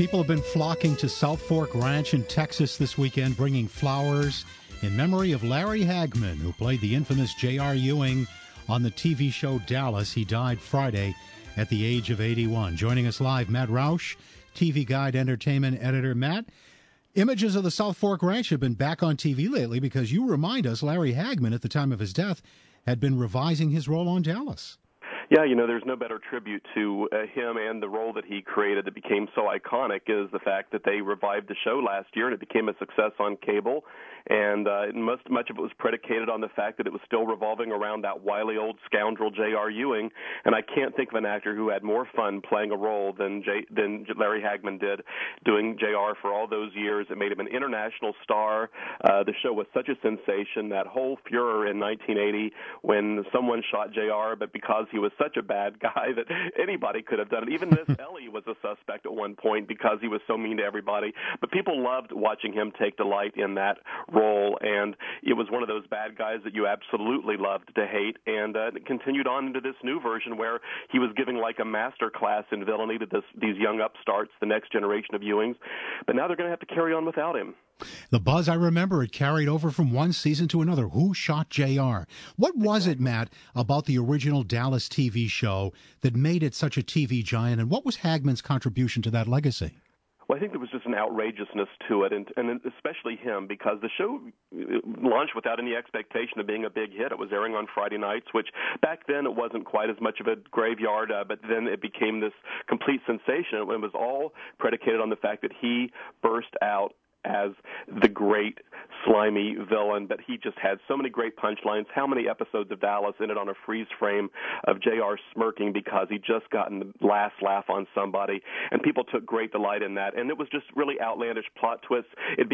People have been flocking to South Fork Ranch in Texas this weekend, bringing flowers in memory of Larry Hagman, who played the infamous J.R. Ewing on the TV show Dallas. He died Friday at the age of 81. Joining us live, Matt Roush, TV Guide Entertainment Editor. Matt, images of the South Fork Ranch have been back on TV lately because you remind us Larry Hagman, at the time of his death, had been revising his role on Dallas. Yeah, there's no better tribute to him and the role that he created that became so iconic is the fact that they revived the show last year and it became a success on cable. And much of it was predicated on the fact that it was still revolving around that wily old scoundrel J.R. Ewing. And I can't think of an actor who had more fun playing a role than Larry Hagman did doing J.R. for all those years. It made him an international star. The show was such a sensation. That whole furor in 1980 when someone shot J.R., but because he was such a bad guy that anybody could have done it. Even Miss Ellie was a suspect at one point because he was so mean to everybody. But people loved watching him take delight in that role, and it was one of those bad guys that you absolutely loved to hate, and it continued on into this new version where he was giving like a master class in villainy to these young upstarts, the next generation of Ewings, but now they're going to have to carry on without him. The buzz, I remember, it carried over from one season to another. Who shot J.R.? What was it, Matt, about the original Dallas TV show that made it such a TV giant, and what was Hagman's contribution to that legacy? Well, I think there was just an outrageousness to it, and especially him, because the show launched without any expectation of being a big hit. It was airing on Friday nights, which back then it wasn't quite as much of a graveyard, but then it became this complete sensation. It was all predicated on the fact that he burst out as the great slimy villain, but he just had so many great punchlines. How many episodes of Dallas ended on a freeze frame of J.R. smirking because he'd just gotten the last laugh on somebody, and people took great delight in that. And it was just really outlandish plot twists.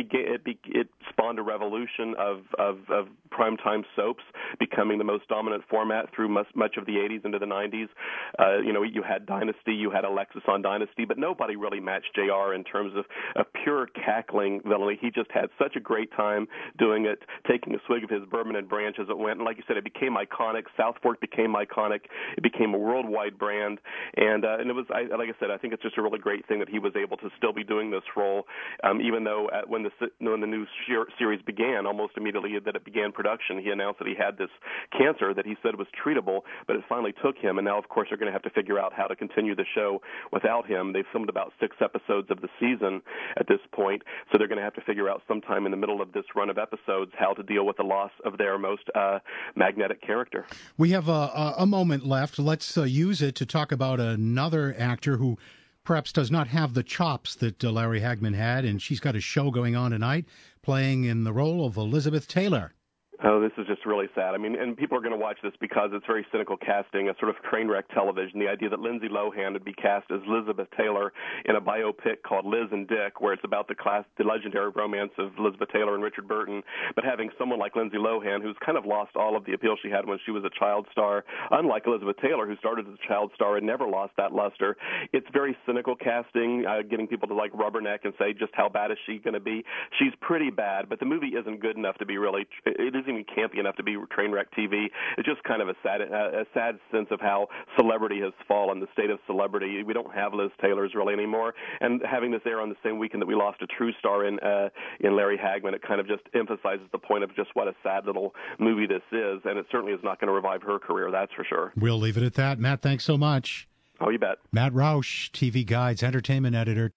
It spawned a revolution of primetime soaps becoming the most dominant format through much of the 80s into the 90s. You had Dynasty, you had Alexis on Dynasty, but nobody really matched J.R. in terms of pure cackling villainy. He just had such a great time doing it, taking a swig of his bourbon and branch as it went. And like you said, it became iconic. South Fork became iconic. It became a worldwide brand. And it was, like I said, I think it's just a really great thing that he was able to still be doing this role, even though when the new series began, almost immediately that it began production, he announced that he had this cancer that he said was treatable, but it finally took him. And now, of course, they're going to have to figure out how to continue the show without him. They've filmed about 6 episodes of the season at this point, so they're going to have to figure out sometime in the middle of this run of episodes how to deal with the loss of their most magnetic character. We have a moment left. Let's use it to talk about another actor who perhaps does not have the chops that Larry Hagman had, and she's got a show going on tonight playing in the role of Elizabeth Taylor. Oh, this is just really sad. I mean, and people are going to watch this because it's very cynical casting, a sort of train wreck television. The idea that Lindsay Lohan would be cast as Elizabeth Taylor in a biopic called Liz and Dick, where it's about the legendary romance of Elizabeth Taylor and Richard Burton, but having someone like Lindsay Lohan, who's kind of lost all of the appeal she had when she was a child star, unlike Elizabeth Taylor, who started as a child star and never lost that luster. It's very cynical casting, getting people to like rubberneck and say just how bad is she going to be. She's pretty bad, but the movie isn't good enough to be really. It isn't even campy enough to be train wreck TV. It's just kind of a sad sense of how celebrity has fallen, the state of celebrity. We don't have Liz Taylors really anymore, and having this air on the same weekend that we lost a true star in Larry Hagman, it kind of just emphasizes the point of just what a sad little movie this is, and it certainly is not going to revive her career, that's for sure. We'll leave it at that. Matt, thanks so much. Oh, you bet. Matt Roush, TV Guide's entertainment editor.